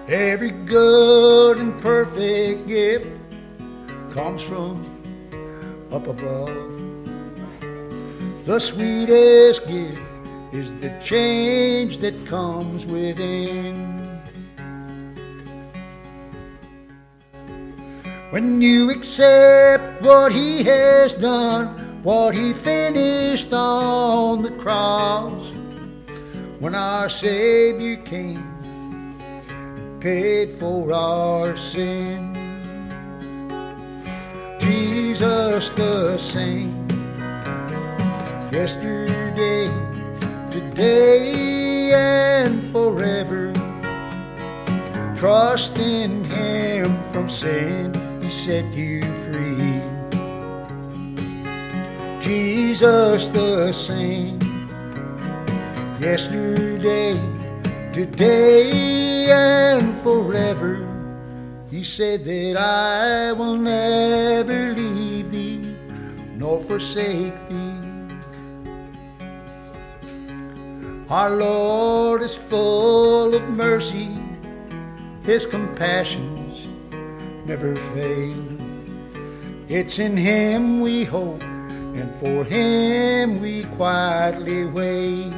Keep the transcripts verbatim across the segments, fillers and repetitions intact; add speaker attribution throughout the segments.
Speaker 1: Every good and perfect gift comes from up above. The sweetest gift is the change that comes within. When you accept what He has done, what He finished on the cross, when our Savior came and paid for our sin. Jesus the same, yesterday, today, and forever. Trust in Him from sin, He set you free. Jesus the same, yesterday, today, and forever. He said that I will never leave thee nor forsake thee. Our Lord is full of mercy, His compassions never fail. It's in Him we hope, and for Him we quietly wait.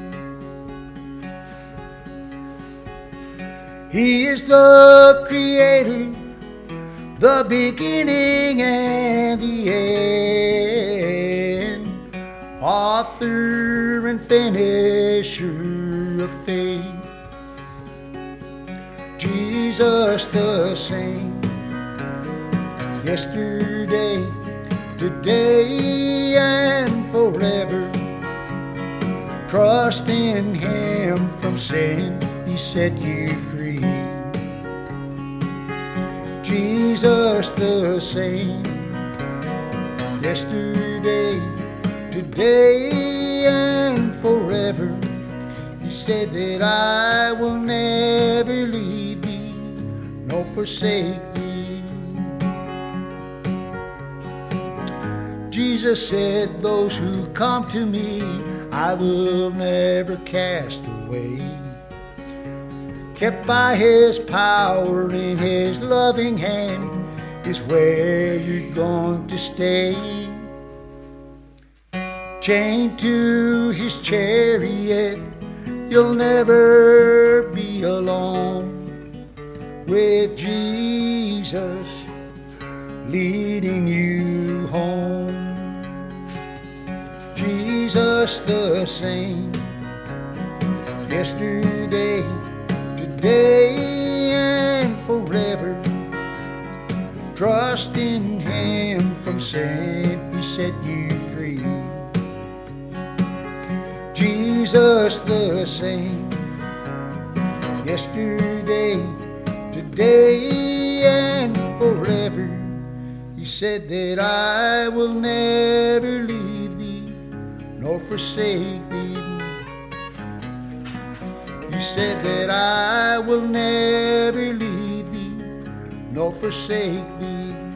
Speaker 1: He is the Creator, the beginning and the end, author and finisher of faith. Jesus the same, yesterday, today, and forever. Trust in Him from sin, He set you free. Jesus the same, yesterday, today, and forever. He said that I will never leave thee nor forsake thee. Jesus said, those who come to me, I will never cast away. Kept by His power in His loving hand is where you're going to stay. Chained to His chariot, you'll never be alone. With Jesus leading you home. Jesus the same, yesterday, today, and forever. Trust in Him from sin, He set you free. Jesus the same, yesterday, today, and forever. He said that I will never leave thee nor forsake thee. He said that I will never leave thee nor forsake thee.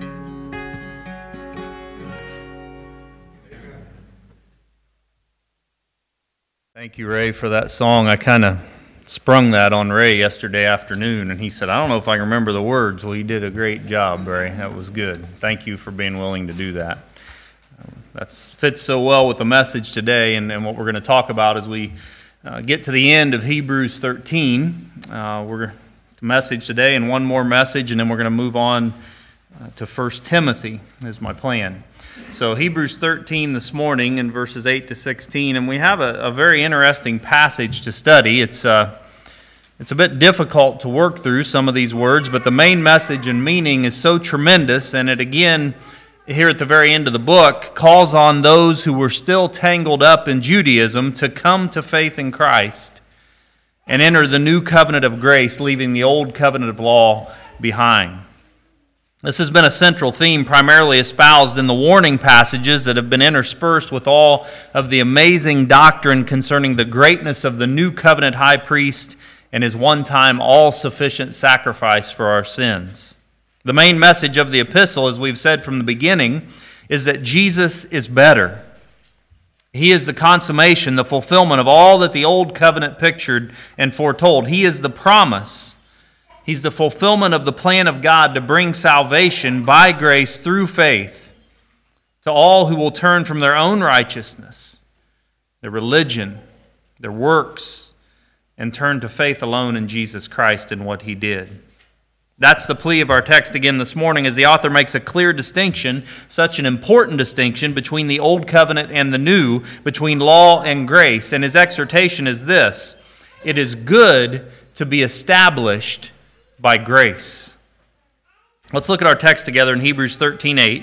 Speaker 2: Thank you, Ray, for that song. I kind of sprung that on Ray yesterday afternoon, and he said, I don't know if I can remember the words. Well, you did a great job, Ray. That was good. Thank you for being willing to do that. That fits so well with the message today and, and what we're going to talk about as we uh, get to the end of Hebrews thirteen. Uh, we're the message today and one more message, and then we're going to move on uh, to First Timothy is my plan. So Hebrews thirteen this morning in verses eight to sixteen, and we have a, a very interesting passage to study. It's uh, it's a bit difficult to work through some of these words, but the main message and meaning is so tremendous, and it again, here at the very end of the book, calls on those who were still tangled up in Judaism to come to faith in Christ and enter the new covenant of grace, leaving the old covenant of law behind. This has been a central theme primarily espoused in the warning passages that have been interspersed with all of the amazing doctrine concerning the greatness of the new covenant high priest and his one-time all-sufficient sacrifice for our sins. The main message of the epistle, as we've said from the beginning, is that Jesus is better. He is the consummation, the fulfillment of all that the old covenant pictured and foretold. He is the promise. He's the fulfillment of the plan of God to bring salvation by grace through faith to all who will turn from their own righteousness, their religion, their works, and turn to faith alone in Jesus Christ and what he did. That's the plea of our text again this morning, as the author makes a clear distinction, such an important distinction between the old covenant and the new, between law and grace. And his exhortation is this: it is good to be established by grace. Let's look at our text together in Hebrews thirteen eight.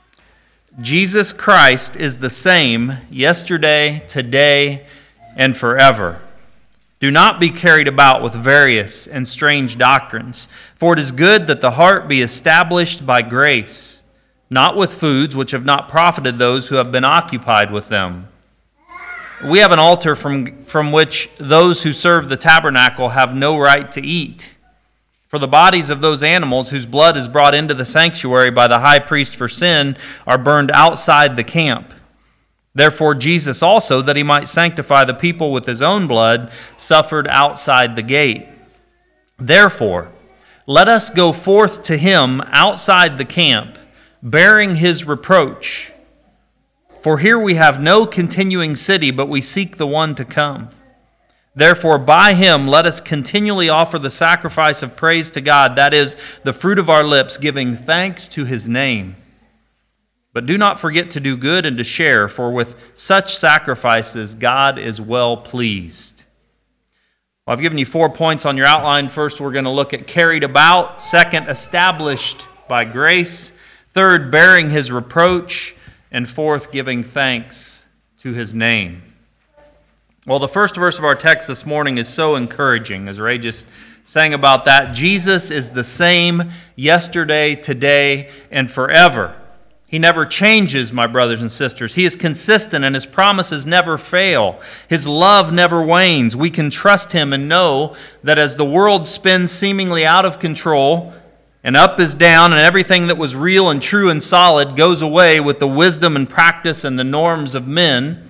Speaker 2: Jesus Christ is the same yesterday, today, and forever. Do not be carried about with various and strange doctrines, for it is good that the heart be established by grace, not with foods which have not profited those who have been occupied with them. We have an altar from, from which those who serve the tabernacle have no right to eat. For the bodies of those animals whose blood is brought into the sanctuary by the high priest for sin are burned outside the camp. Therefore Jesus also, that he might sanctify the people with his own blood, suffered outside the gate. Therefore, let us go forth to him outside the camp, bearing his reproach. For here we have no continuing city, but we seek the one to come. Therefore, by him let us continually offer the sacrifice of praise to God, that is, the fruit of our lips, giving thanks to his name. But do not forget to do good and to share, for with such sacrifices God is well pleased. Well, I've given you four points on your outline. First, we're going to look at carried about. Second, established by grace. Third, bearing his reproach. And fourth, giving thanks to his name. Well, the first verse of our text this morning is so encouraging, as Ray just sang about that. Jesus is the same yesterday, today, and forever. He never changes, my brothers and sisters. He is consistent and his promises never fail. His love never wanes. We can trust him and know that as the world spins seemingly out of control and up is down and everything that was real and true and solid goes away with the wisdom and practice and the norms of men,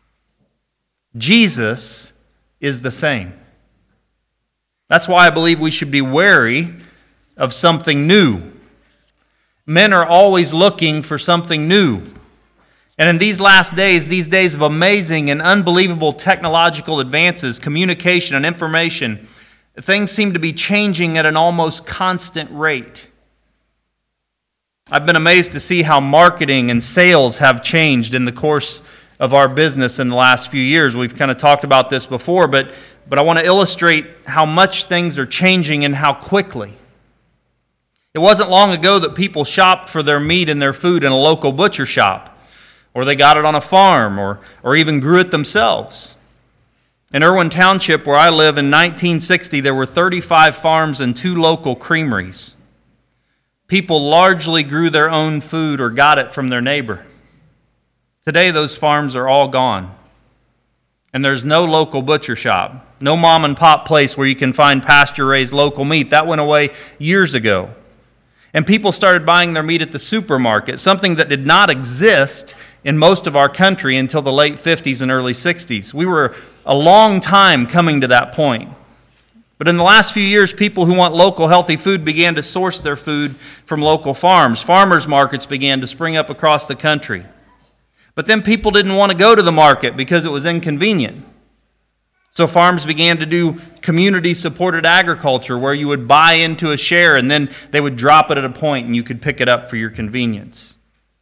Speaker 2: Jesus is the same. That's why I believe we should be wary of something new. Men are always looking for something new. And in these last days, these days of amazing and unbelievable technological advances, communication and information, things seem to be changing at an almost constant rate. I've been amazed to see how marketing and sales have changed in the course of our business in the last few years. We've kind of talked about this before, but, but I want to illustrate how much things are changing and how quickly. It wasn't long ago that people shopped for their meat and their food in a local butcher shop, or they got it on a farm, or, or even grew it themselves. In Irwin Township, where I live, in nineteen sixty, there were thirty-five farms and two local creameries. People largely grew their own food or got it from their neighbor. Today, those farms are all gone. And there's no local butcher shop, no mom and pop place where you can find pasture-raised local meat. That went away years ago. And people started buying their meat at the supermarket, something that did not exist in most of our country until the late fifties and early sixties. We were a long time coming to that point. But in the last few years, people who want local healthy food began to source their food from local farms. Farmers markets began to spring up across the country. But then people didn't want to go to the market because it was inconvenient. So farms began to do community-supported agriculture where you would buy into a share and then they would drop it at a point and you could pick it up for your convenience.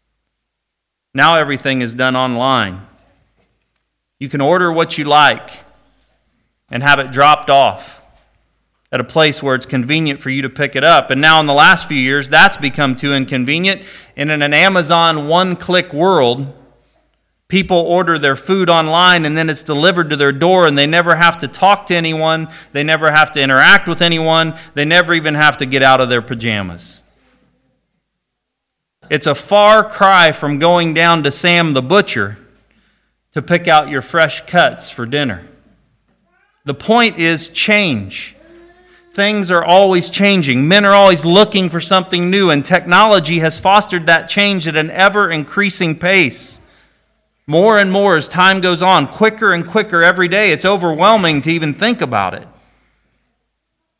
Speaker 2: Now everything is done online. You can order what you like and have it dropped off at a place where it's convenient for you to pick it up. And now in the last few years, that's become too inconvenient. And in an Amazon one-click world, people order their food online and then it's delivered to their door and they never have to talk to anyone. They never have to interact with anyone. They never even have to get out of their pajamas. It's a far cry from going down to Sam the butcher to pick out your fresh cuts for dinner. The point is change. Things are always changing. Men are always looking for something new, and technology has fostered that change at an ever-increasing pace. More and more as time goes on, quicker and quicker every day. It's overwhelming to even think about it.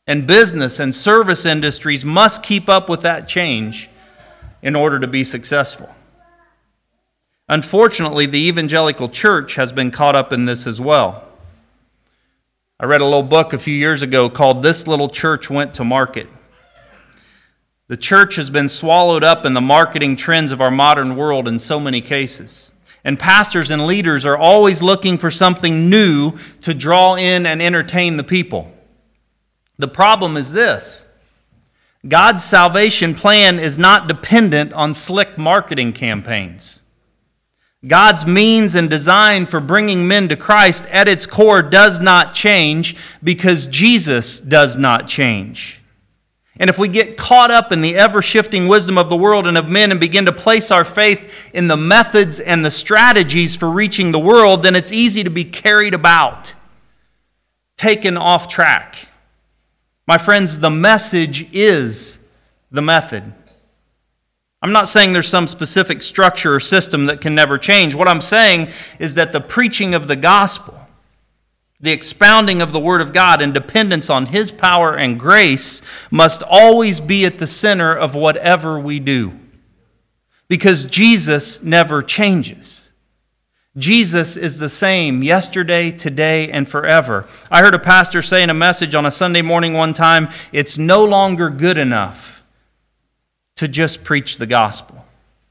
Speaker 2: And business and service industries must keep up with that change in order to be successful. Unfortunately, the evangelical church has been caught up in this as well. I read a little book a few years ago called This Little Church Went to Market. The church has been swallowed up in the marketing trends of our modern world in so many cases. And pastors and leaders are always looking for something new to draw in and entertain the people. The problem is this: God's salvation plan is not dependent on slick marketing campaigns. God's means and design for bringing men to Christ at its core does not change because Jesus does not change. And if we get caught up in the ever-shifting wisdom of the world and of men and begin to place our faith in the methods and the strategies for reaching the world, then it's easy to be carried about, taken off track. My friends, the message is the method. I'm not saying there's some specific structure or system that can never change. What I'm saying is that the preaching of the gospel, the expounding of the Word of God and dependence on His power and grace must always be at the center of whatever we do. Because Jesus never changes. Jesus is the same yesterday, today, and forever. I heard a pastor say in a message on a Sunday morning one time, it's no longer good enough to just preach the gospel.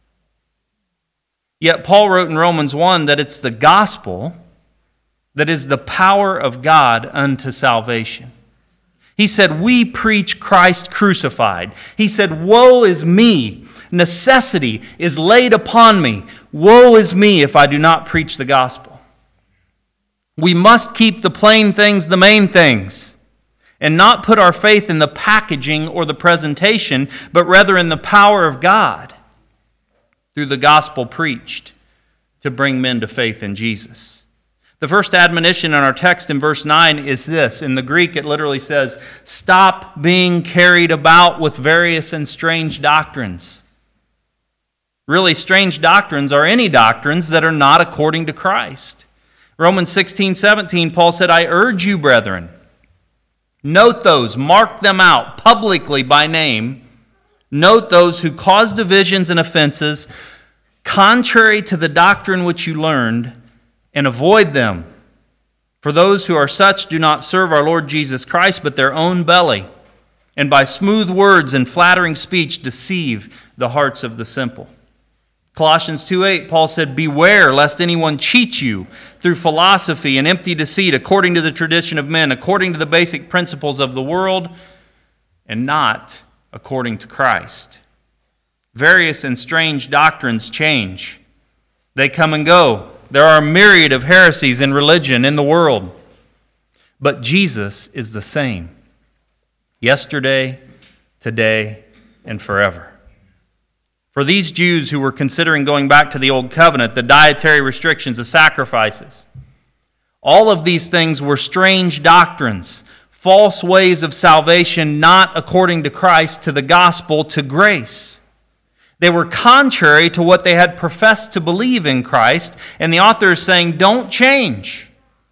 Speaker 2: Yet Paul wrote in Romans one that it's the gospel that is the power of God unto salvation. He said, we preach Christ crucified. He said, woe is me. Necessity is laid upon me. Woe is me if I do not preach the gospel. We must keep the plain things the main things and not put our faith in the packaging or the presentation, but rather in the power of God through the gospel preached to bring men to faith in Jesus. The first admonition in our text in verse nine is this. In the Greek, it literally says, stop being carried about with various and strange doctrines. Really, strange doctrines are any doctrines that are not according to Christ. Romans sixteen seventeen, Paul said, I urge you, brethren, note those, mark them out publicly by name, note those who cause divisions and offenses contrary to the doctrine which you learned, and avoid them. For those who are such do not serve our Lord Jesus Christ, but their own belly, and by smooth words and flattering speech deceive the hearts of the simple. Colossians two eight, Paul said, beware lest anyone cheat you through philosophy and empty deceit, according to the tradition of men, according to the basic principles of the world, and not according to Christ. Various and strange doctrines change. They come and go. There are a myriad of heresies in religion in the world. But Jesus is the same, yesterday, today, and forever. For these Jews who were considering going back to the old covenant, the dietary restrictions, the sacrifices, all of these things were strange doctrines, false ways of salvation, not according to Christ, to the gospel, to grace. They were contrary to what they had professed to believe in Christ, and the author is saying, don't change.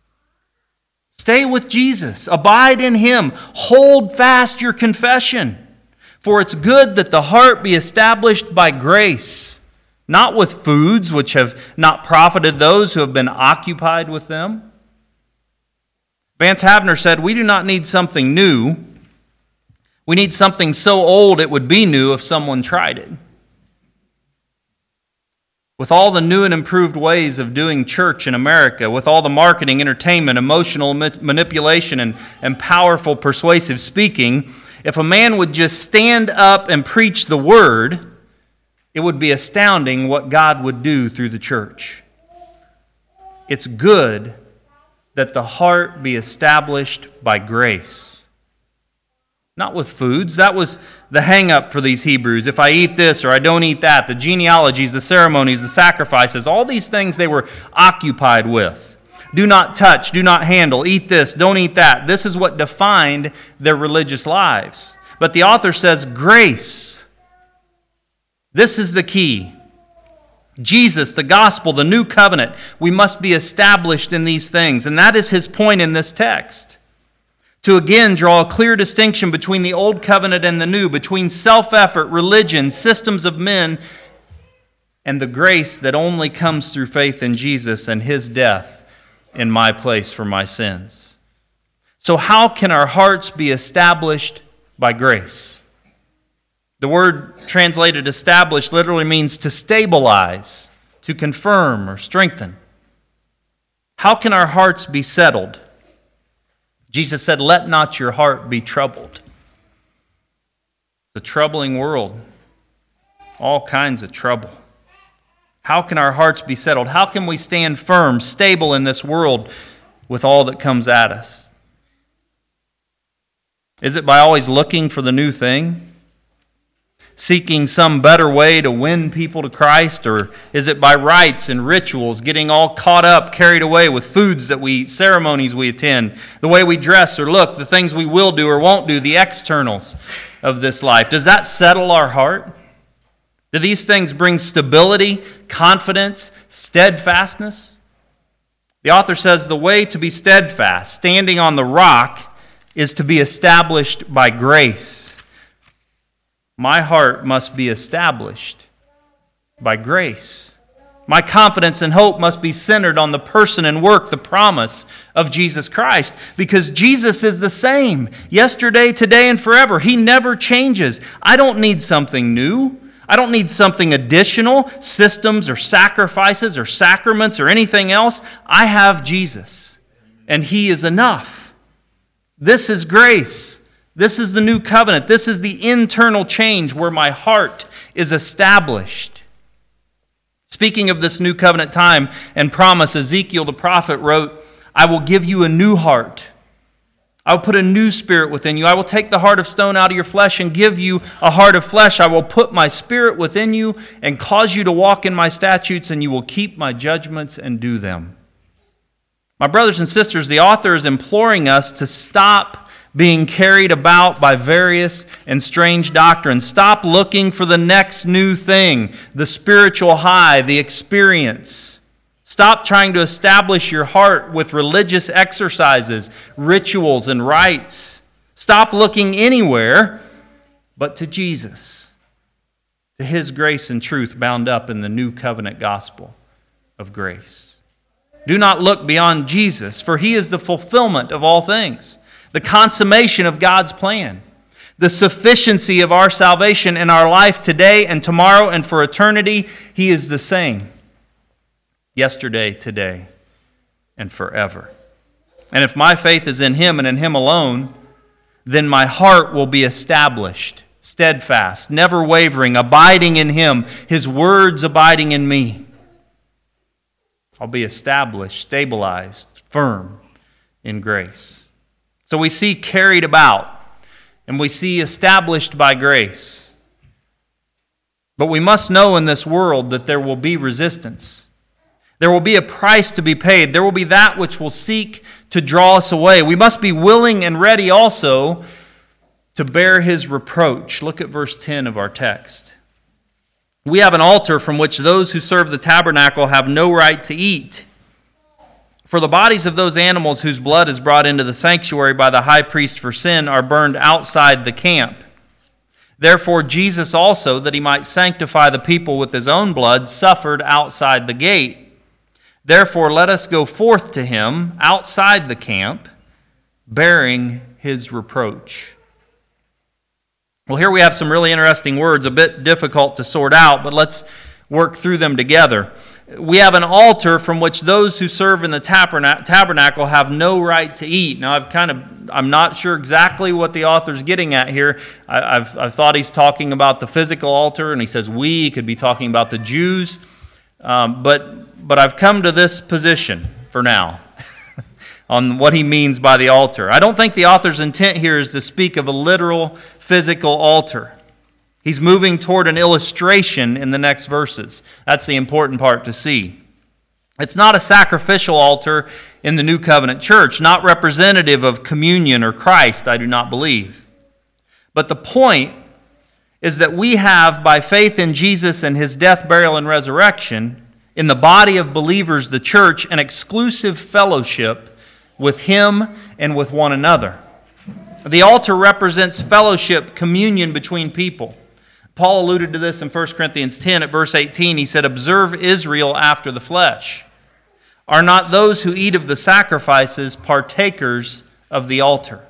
Speaker 2: Stay with Jesus. Abide in Him. Hold fast your confession. For it's good that the heart be established by grace, not with foods which have not profited those who have been occupied with them. Vance Havner said, we do not need something new. We need something so old it would be new if someone tried it. With all the new and improved ways of doing church in America, with all the marketing, entertainment, emotional manipulation, and, and powerful persuasive speaking, if a man would just stand up and preach the word, it would be astounding what God would do through the church. It's good that the heart be established by grace. Not with foods. That was the hang-up for these Hebrews. If I eat this or I don't eat that, the genealogies, the ceremonies, the sacrifices, all these things they were occupied with. Do not touch, do not handle, eat this, don't eat that. This is what defined their religious lives. But the author says grace. This is the key. Jesus, the gospel, the new covenant, we must be established in these things. And that is his point in this text. to again draw a clear distinction between the old covenant and the new, between self-effort, religion, systems of men, and the grace that only comes through faith in Jesus and his death in my place for my sins. So how can our hearts be established by grace? The word translated established literally means to stabilize, to confirm or strengthen. How can our hearts be settled? Jesus said, "Let not your heart be troubled." The troubling world, all kinds of trouble. How can our hearts be settled? How can we stand firm, stable in this world with all that comes at us? Is it by always looking for the new thing? Seeking some better way to win people to Christ? Or is it by rites and rituals, getting all caught up, carried away with foods that we eat, ceremonies we attend, the way we dress or look, the things we will do or won't do, the externals of this life? Does that settle our heart? Do these things bring stability, confidence, steadfastness? The author says the way to be steadfast, standing on the rock, is to be established by grace. My heart must be established by grace. My confidence and hope must be centered on the person and work, the promise of Jesus Christ, because Jesus is the same yesterday, today, and forever. He never changes. I don't need something new. I don't need something additional, systems or sacrifices or sacraments or anything else. I have Jesus, and he is enough. This is grace. This is the new covenant. This is the internal change where my heart is established. Speaking of this new covenant time and promise, Ezekiel the prophet wrote, "I will give you a new heart. I will put a new spirit within you. I will take the heart of stone out of your flesh and give you a heart of flesh. I will put my spirit within you and cause you to walk in my statutes, and you will keep my judgments and do them." My brothers and sisters, the author is imploring us to stop being carried about by various and strange doctrines. Stop looking for the next new thing, the spiritual high, the experience. Stop trying to establish your heart with religious exercises, rituals, and rites. Stop looking anywhere but to Jesus, to his grace and truth bound up in the new covenant gospel of grace. Do not look beyond Jesus, for he is the fulfillment of all things, the consummation of God's plan, the sufficiency of our salvation in our life today and tomorrow and for eternity. He is the same yesterday, today, and forever. And if my faith is in him and in him alone, then my heart will be established, steadfast, never wavering, abiding in him, his words abiding in me. I'll be established, stabilized, firm in grace. So we see carried about, and we see established by grace. But we must know in this world that there will be resistance. There will be a price to be paid. There will be that which will seek to draw us away. We must be willing and ready also to bear his reproach. Look at verse ten of our text. We have an altar from which those who serve the tabernacle have no right to eat. For the bodies of those animals whose blood is brought into the sanctuary by the high priest for sin are burned outside the camp. Therefore Jesus also, that he might sanctify the people with his own blood, suffered outside the gate. Therefore let us go forth to him outside the camp, bearing his reproach. Well, here we have some really interesting words, a bit difficult to sort out, but let's work through them together. We have an altar from which those who serve in the tabernacle have no right to eat. Now, I've kind of, I'm not sure exactly what the author's getting at here. I, I've, I've thought he's talking about the physical altar, and he says we, he could be talking about the Jews. Um, but, but I've come to this position for now on what he means by the altar. I don't think the author's intent here is to speak of a literal physical altar. He's moving toward an illustration in the next verses. That's the important part to see. It's not a sacrificial altar in the New Covenant church, not representative of communion or Christ, I do not believe. But the point is that we have, by faith in Jesus and his death, burial, and resurrection, in the body of believers, the church, an exclusive fellowship with him and with one another. The altar represents fellowship, communion between people. Paul alluded to this in First Corinthians ten at verse eighteen. He said, "Observe Israel after the flesh. Are not those who eat of the sacrifices partakers of the altar?"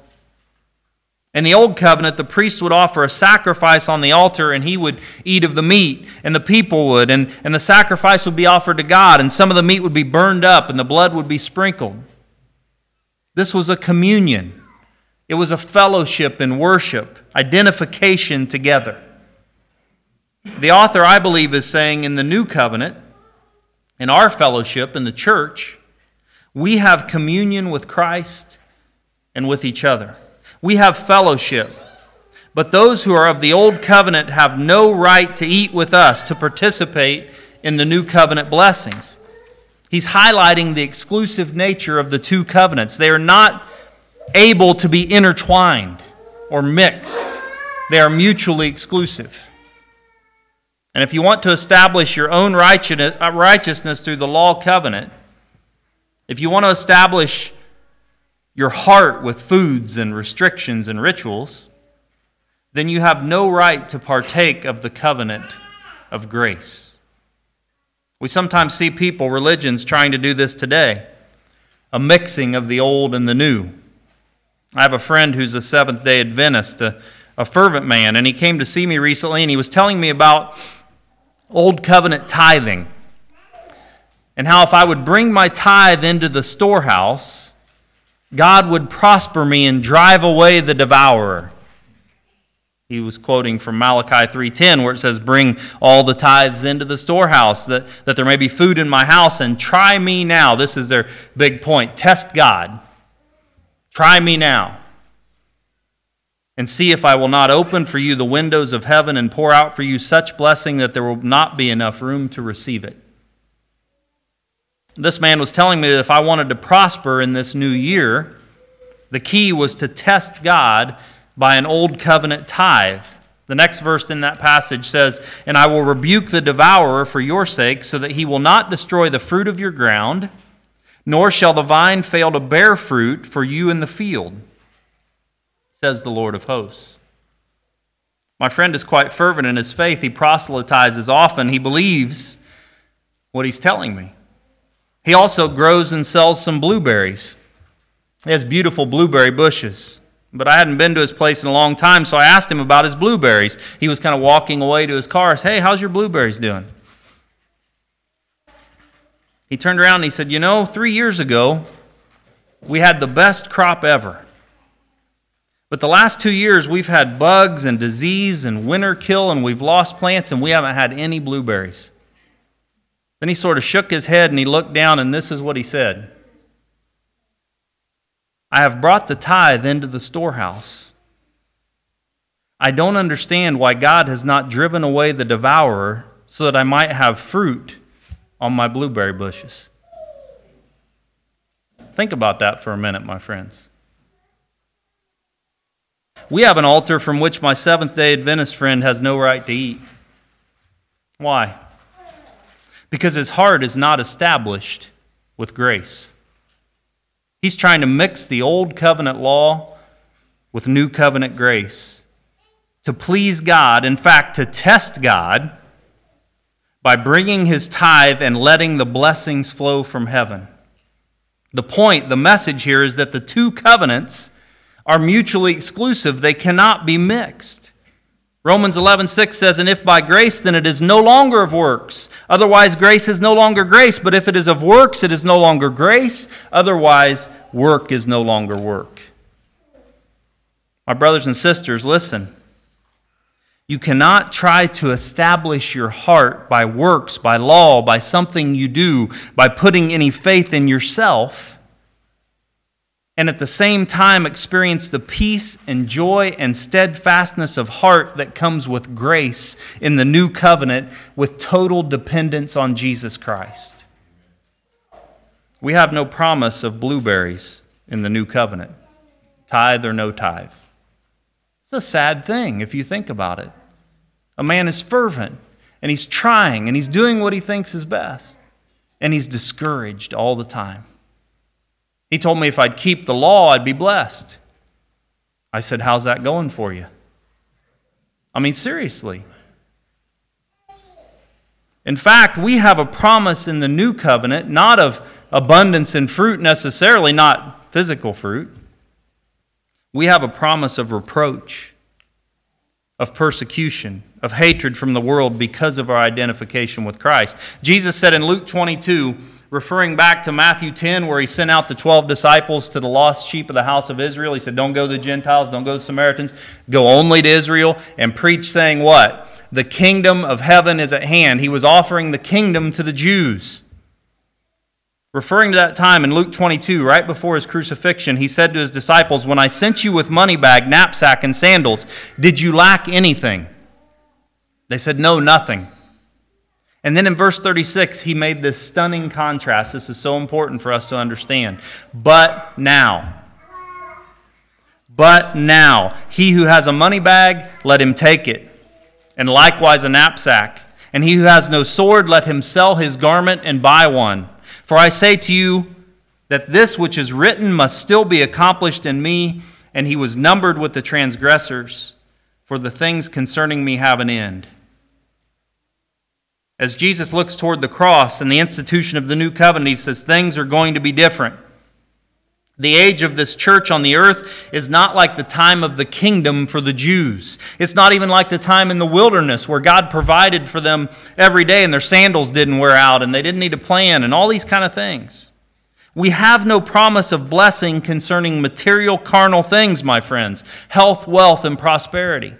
Speaker 2: In the Old Covenant, the priest would offer a sacrifice on the altar, and he would eat of the meat, and the people would, and, and the sacrifice would be offered to God, and some of the meat would be burned up, and the blood would be sprinkled. This was a communion. It was a fellowship and worship, identification together. The author, I believe, is saying in the New Covenant, in our fellowship in the church, we have communion with Christ and with each other. We have fellowship. But those who are of the Old Covenant have no right to eat with us, to participate in the New Covenant blessings. He's highlighting the exclusive nature of the two covenants. They are not able to be intertwined or mixed. They are mutually exclusive. And if you want to establish your own righteousness through the law covenant, if you want to establish your heart with foods and restrictions and rituals, then you have no right to partake of the covenant of grace. We sometimes see people, religions, trying to do this today, a mixing of the old and the new. I have a friend who's a Seventh-day Adventist, a, a fervent man, and he came to see me recently, and he was telling me about Old Covenant tithing, and how if I would bring my tithe into the storehouse, God would prosper me and drive away the devourer. He was quoting from Malachi three ten, where it says, "Bring all the tithes into the storehouse, that, that there may be food in my house, and try me now." This is their big point. Test God. Try me now, and see if I will not open for you the windows of heaven and pour out for you such blessing that there will not be enough room to receive it. This man was telling me that if I wanted to prosper in this new year, the key was to test God by an old covenant tithe. The next verse in that passage says, "And I will rebuke the devourer for your sake, so that he will not destroy the fruit of your ground, nor shall the vine fail to bear fruit for you in the field, says the Lord of hosts." My friend is quite fervent in his faith. He proselytizes often. He believes what he's telling me. He also grows and sells some blueberries. He has beautiful blueberry bushes. But I hadn't been to his place in a long time, so I asked him about his blueberries. He was kind of walking away to his car. I said, "Hey, how's your blueberries doing?" He turned around and he said, "You know, three years ago, we had the best crop ever. But the last two years, we've had bugs and disease and winter kill, and we've lost plants, and we haven't had any blueberries." Then he sort of shook his head and he looked down, and this is what he said: "I have brought the tithe into the storehouse. I don't understand why God has not driven away the devourer so that I might have fruit on my blueberry bushes." Think about that for a minute, my friends. We have an altar from which my Seventh-day Adventist friend has no right to eat. Why? Because his heart is not established with grace. He's trying to mix the old covenant law with new covenant grace to please God, in fact, to test God by bringing his tithe and letting the blessings flow from heaven. The point, the message here is that the two covenants are mutually exclusive. They cannot be mixed. Romans eleven six says, "And if by grace, then it is no longer of works. Otherwise, grace is no longer grace. But if it is of works, it is no longer grace. Otherwise, work is no longer work." My brothers and sisters, listen. You cannot try to establish your heart by works, by law, by something you do, by putting any faith in yourself, and at the same time experience the peace and joy and steadfastness of heart that comes with grace in the new covenant with total dependence on Jesus Christ. We have no promise of blueberries in the new covenant, tithe or no tithe. It's a sad thing if you think about it. A man is fervent, and he's trying, and he's doing what he thinks is best, and he's discouraged all the time. He told me if I'd keep the law, I'd be blessed. I said, how's that going for you? I mean, seriously. In fact, we have a promise in the new covenant, not of abundance in fruit necessarily, not physical fruit. We have a promise of reproach, of persecution, of hatred from the world because of our identification with Christ. Jesus said in Luke twenty-two, referring back to Matthew ten, where he sent out the twelve disciples to the lost sheep of the house of Israel, he said, don't go to the Gentiles, don't go to the Samaritans, go only to Israel and preach, saying what? The kingdom of heaven is at hand. He was offering the kingdom to the Jews. Referring to that time in Luke twenty-two, right before his crucifixion, he said to his disciples, when I sent you with money bag, knapsack, and sandals, did you lack anything? They said, no, nothing. And then in verse thirty-six, he made this stunning contrast. This is so important for us to understand. But now, but now, he who has a money bag, let him take it, and likewise a knapsack. And he who has no sword, let him sell his garment and buy one. For I say to you that this which is written must still be accomplished in me, and he was numbered with the transgressors, for the things concerning me have an end. As Jesus looks toward the cross and the institution of the new covenant, he says things are going to be different. The age of this church on the earth is not like the time of the kingdom for the Jews. It's not even like the time in the wilderness where God provided for them every day and their sandals didn't wear out and they didn't need a plan and all these kind of things. We have no promise of blessing concerning material, carnal things, my friends. Health, wealth, and prosperity.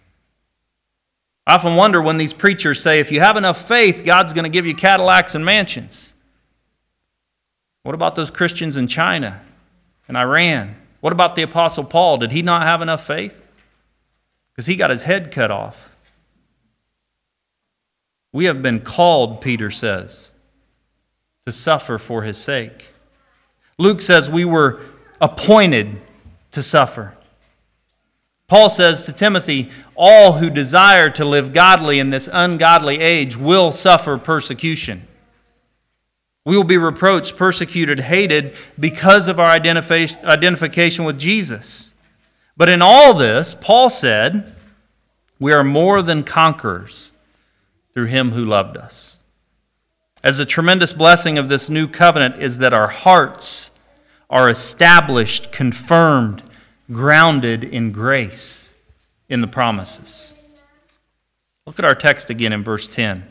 Speaker 2: I often wonder when these preachers say, if you have enough faith, God's going to give you Cadillacs and mansions. What about those Christians in China and Iran? What about the Apostle Paul? Did he not have enough faith? Because he got his head cut off. We have been called, Peter says, to suffer for his sake. Luke says we were appointed to suffer. Paul says to Timothy, all who desire to live godly in this ungodly age will suffer persecution. We will be reproached, persecuted, hated because of our identifi- identification with Jesus. But in all this, Paul said, we are more than conquerors through him who loved us. As a tremendous blessing of this new covenant is that our hearts are established, confirmed, grounded in grace in the promises. Look at our text again in verse ten.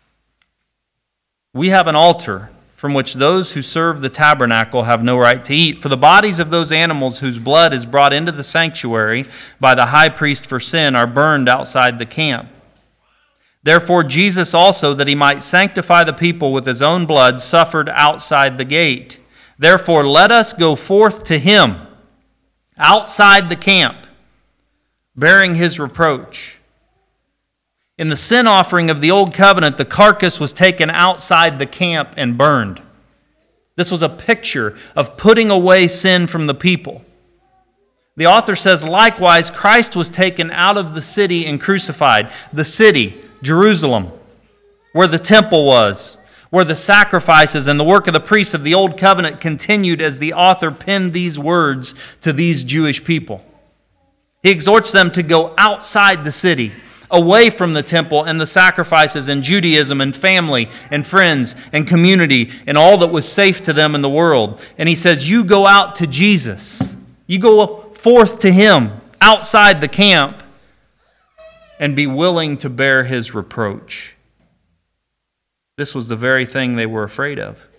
Speaker 2: We have an altar from which those who serve the tabernacle have no right to eat. For the bodies of those animals whose blood is brought into the sanctuary by the high priest for sin are burned outside the camp. Therefore Jesus also, that he might sanctify the people with his own blood, suffered outside the gate. Therefore let us go forth to him outside the camp, bearing his reproach. In the sin offering of the old covenant, the carcass was taken outside the camp and burned. This was a picture of putting away sin from the people. The author says, likewise, Christ was taken out of the city and crucified. The city, Jerusalem, where the temple was, where the sacrifices and the work of the priests of the old covenant continued as the author penned these words to these Jewish people. He exhorts them to go outside the city, away from the temple and the sacrifices and Judaism and family and friends and community and all that was safe to them in the world. And he says, you go out to Jesus. You go forth to him outside the camp and be willing to bear his reproach. This was the very thing they were afraid of.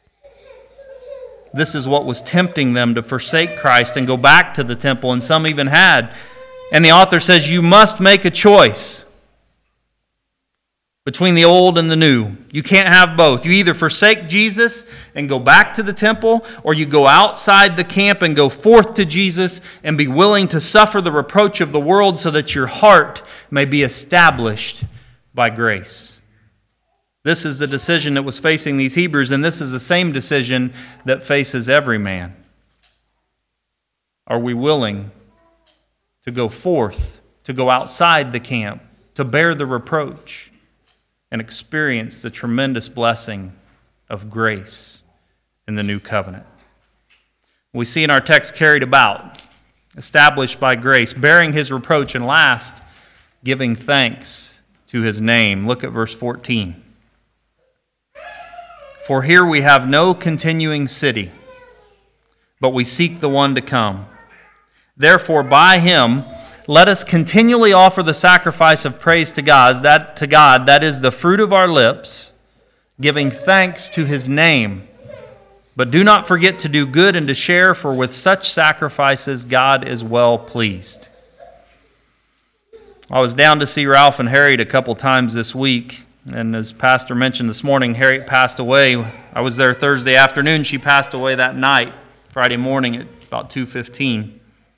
Speaker 2: This is what was tempting them to forsake Christ and go back to the temple, and some even had. And the author says you must make a choice between the old and the new. You can't have both. You either forsake Jesus and go back to the temple, or you go outside the camp and go forth to Jesus and be willing to suffer the reproach of the world so that your heart may be established by grace. This is the decision that was facing these Hebrews, and this is the same decision that faces every man. Are we willing to go forth, to go outside the camp, to bear the reproach, and experience the tremendous blessing of grace in the new covenant? We see in our text carried about established by grace, bearing his reproach, and last, giving thanks to his name. Look at verse fourteen. For here we have no continuing city, but we seek the one to come. Therefore, by him, let us continually offer the sacrifice of praise to God, that to God, that is the fruit of our lips, giving thanks to his name. But do not forget to do good and to share, for with such sacrifices God is well pleased. I was down to see Ralph and Harriet a couple times this week, and as Pastor mentioned this morning, Harriet passed away. I was there Thursday afternoon. She passed away that night, Friday morning at about two fifteen.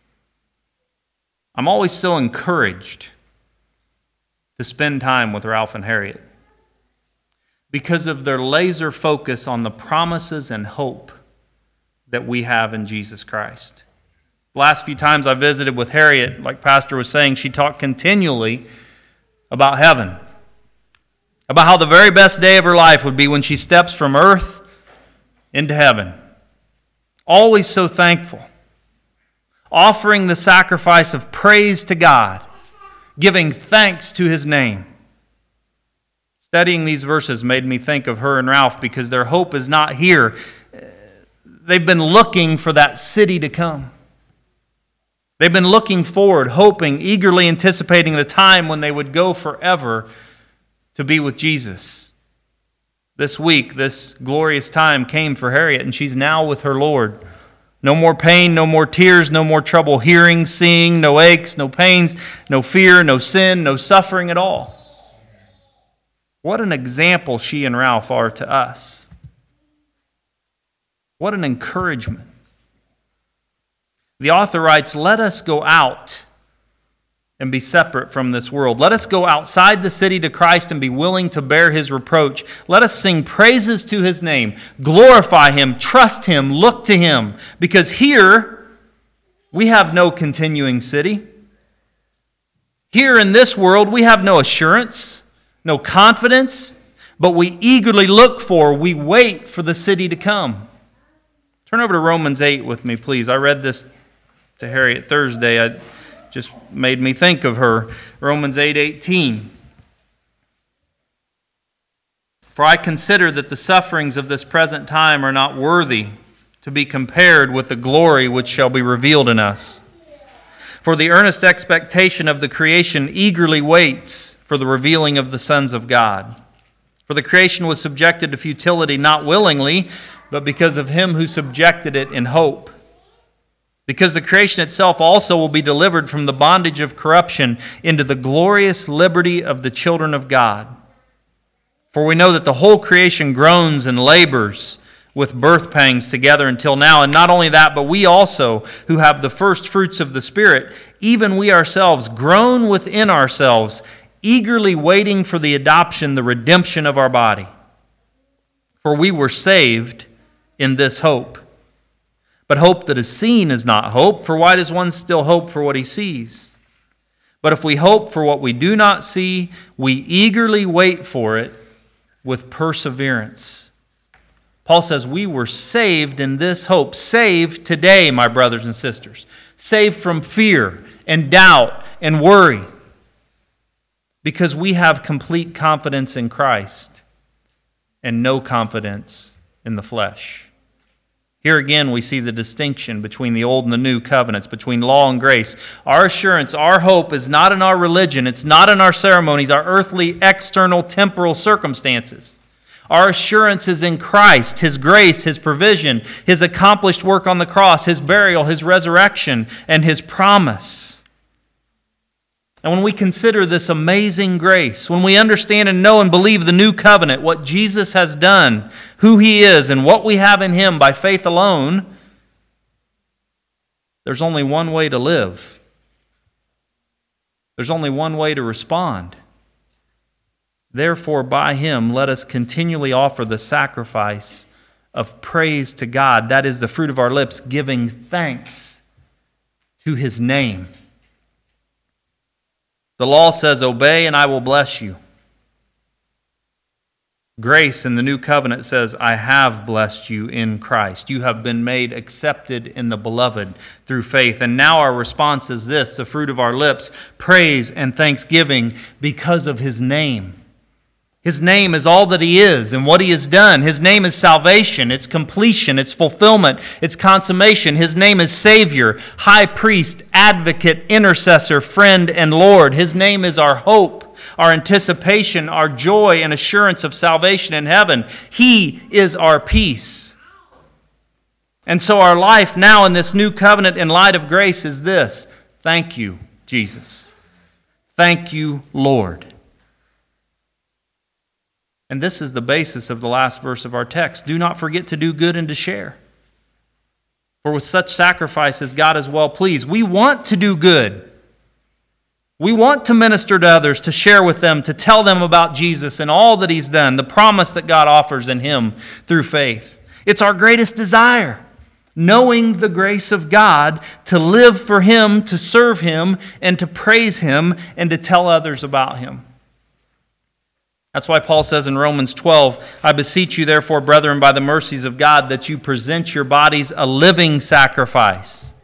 Speaker 2: I'm always so encouraged to spend time with Ralph and Harriet because of their laser focus on the promises and hope that we have in Jesus Christ. The last few times I visited with Harriet, like Pastor was saying, she talked continually about heaven, about how the very best day of her life would be when she steps from earth into heaven. Always so thankful, offering the sacrifice of praise to God, giving thanks to his name. Studying these verses made me think of her and Ralph because their hope is not here. They've been looking for that city to come. They've been looking forward, hoping, eagerly anticipating the time when they would go forever to be with Jesus. This week, this glorious time came for Harriet, and she's now with her Lord. No more pain, no more tears, no more trouble hearing, seeing, no aches, no pains, no fear, no sin, no suffering at all. What an example she and Ralph are to us. What an encouragement. The author writes, let us go out and be separate from this world. Let us go outside the city to Christ and be willing to bear his reproach. Let us sing praises to his name, glorify him, trust him, look to him. Because here we have no continuing city. Here in this world we have no assurance, no confidence, but we eagerly look for, we wait for the city to come. Turn over to Romans eight with me, please. I read this to Harriet Thursday. I just made me think of her. Romans eight eighteen. For I consider that the sufferings of this present time are not worthy to be compared with the glory which shall be revealed in us. For the earnest expectation of the creation eagerly waits for the revealing of the sons of God. For the creation was subjected to futility not willingly, but because of him who subjected it in hope. Because the creation itself also will be delivered from the bondage of corruption into the glorious liberty of the children of God. For we know that the whole creation groans and labors with birth pangs together until now. And not only that, but we also, who have the first fruits of the Spirit, even we ourselves groan within ourselves, eagerly waiting for the adoption, the redemption of our body. For we were saved in this hope. But hope that is seen is not hope, for why does one still hope for what he sees? But if we hope for what we do not see, we eagerly wait for it with perseverance. Paul says we were saved in this hope. Saved today, my brothers and sisters. Saved from fear and doubt and worry. Because we have complete confidence in Christ and no confidence in the flesh. Here again we see the distinction between the old and the new covenants, between law and grace. Our assurance, our hope is not in our religion, it's not in our ceremonies, our earthly, external, temporal circumstances. Our assurance is in Christ, his grace, his provision, his accomplished work on the cross, his burial, his resurrection, and his promise. And when we consider this amazing grace, when we understand and know and believe the new covenant, what Jesus has done, who he is, and what we have in him by faith alone, there's only one way to live. There's only one way to respond. Therefore, by him, let us continually offer the sacrifice of praise to God. That is the fruit of our lips, giving thanks to his name. The law says, obey and I will bless you. Grace in the new covenant says, I have blessed you in Christ. You have been made accepted in the beloved through faith. And now our response is this, the fruit of our lips, praise and thanksgiving because of his name. His name is all that he is and what he has done. His name is salvation, its completion, its fulfillment, its consummation. His name is Savior, High Priest, Advocate, Intercessor, Friend, and Lord. His name is our hope, our anticipation, our joy, and assurance of salvation in heaven. He is our peace. And so our life now in this new covenant in light of grace is this. Thank you, Jesus. Thank you, Lord. And this is the basis of the last verse of our text. Do not forget to do good and to share. For with such sacrifices, God is well pleased. We want to do good. We want to minister to others, to share with them, to tell them about Jesus and all that he's done, the promise that God offers in him through faith. It's our greatest desire, knowing the grace of God, to live for him, to serve him, and to praise him, and to tell others about him. That's why Paul says in Romans twelve, I beseech you therefore, brethren, by the mercies of God, that you present your bodies a living sacrifice.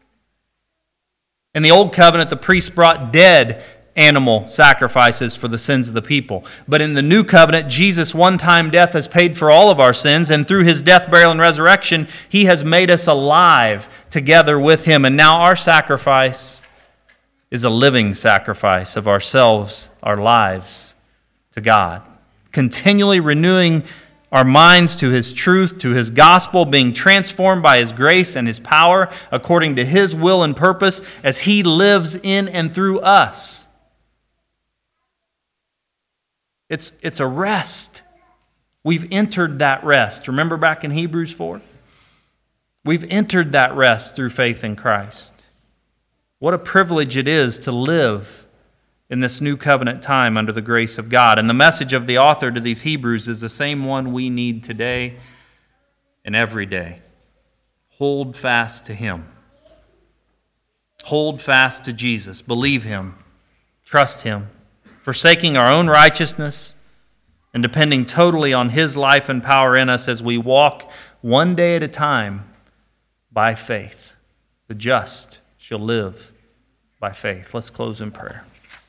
Speaker 2: In the old covenant, the priests brought dead animal sacrifices for the sins of the people. But in the new covenant, Jesus' one-time death has paid for all of our sins, and through his death, burial, and resurrection, he has made us alive together with him. And now our sacrifice is a living sacrifice of ourselves, our lives, to God, continually renewing our minds to his truth, to his gospel, being transformed by his grace and his power according to his will and purpose as he lives in and through us. It's, it's a rest. We've entered that rest. Remember back in Hebrews four? We've entered that rest through faith in Christ. What a privilege it is to live in this new covenant time under the grace of God. And the message of the author to these Hebrews is the same one we need today and every day. Hold fast to him. Hold fast to Jesus. Believe him. Trust him. Forsaking our own righteousness and depending totally on his life and power in us as we walk one day at a time by faith. The just shall live by faith. Let's close in prayer.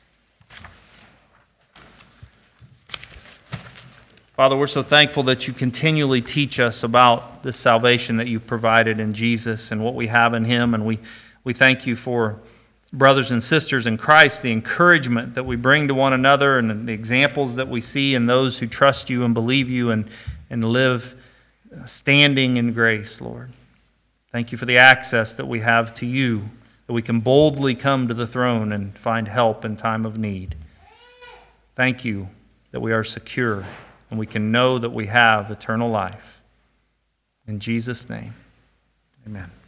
Speaker 2: Father, we're so thankful that you continually teach us about this salvation that you've provided in Jesus and what we have in him. And we, we thank you for brothers and sisters in Christ, the encouragement that we bring to one another and the examples that we see in those who trust you and believe you and, and live standing in grace, Lord. Thank you for the access that we have to you, that we can boldly come to the throne and find help in time of need. Thank you that we are secure and we can know that we have eternal life. In Jesus' name, amen.